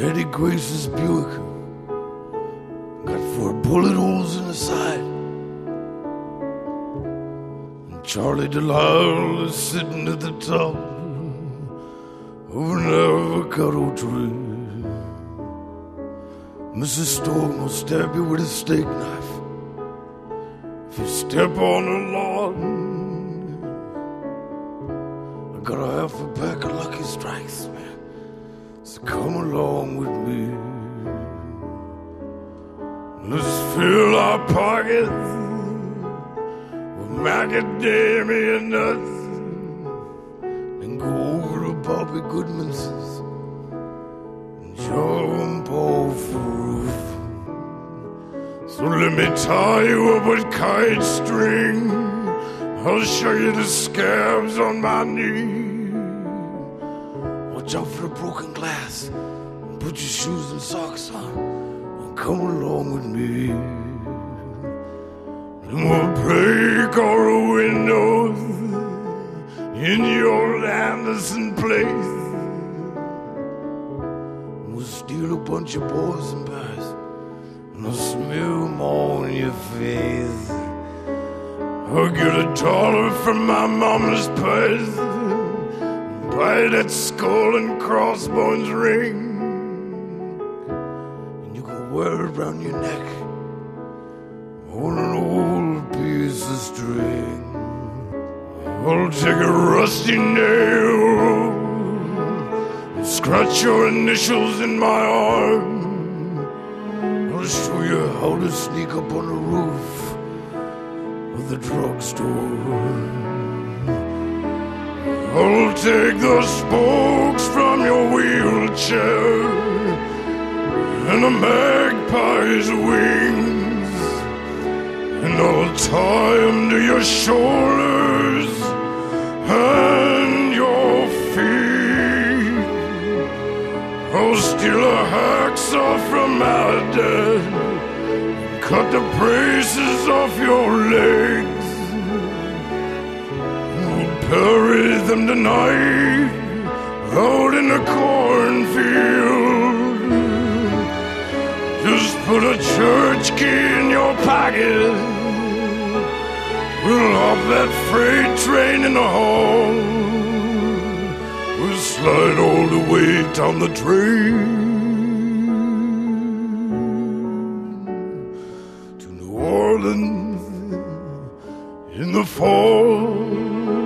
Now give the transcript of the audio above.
Eddie Grace's Buick got 4 bullet holes in the side. And Charlie Delisle is sitting at the top of an avocado tree. Mrs. Storm will stab you with a steak knife if you step on the lawn. I got a half a pack of Lucky Strikes, man, so come along with me. Let's fill our pockets with macadamia nuts and go over to Bobby Goodman's and jump off the roof. So let me tie you up with kite string. I'll show you the scabs on my knee. Watch out for the broken glass. Put your shoes and socks on and come along with me. And we'll break all the windows in your Anderson place. We'll steal a bunch of boys and pies and I'll smear them all in your face. I'll get $1 from my mama's purse and buy that skull and crossbones ring, and you can wear it around your neck on an old piece of string. I'll take a rusty nail and scratch your initials in my arm. I'll show you how to sneak up on the roof of the drugstore. I'll take the spokes from your wheelchair and a magpie's wings, and I'll tie them to your shoulders and your feet. I'll steal a hacksaw from my dad, cut the braces off your legs. We'll bury them tonight out in the cornfield. Just put a church key in your pocket. We'll hop that freight train in the hall. We'll slide all the way down the train Orleans in the fall.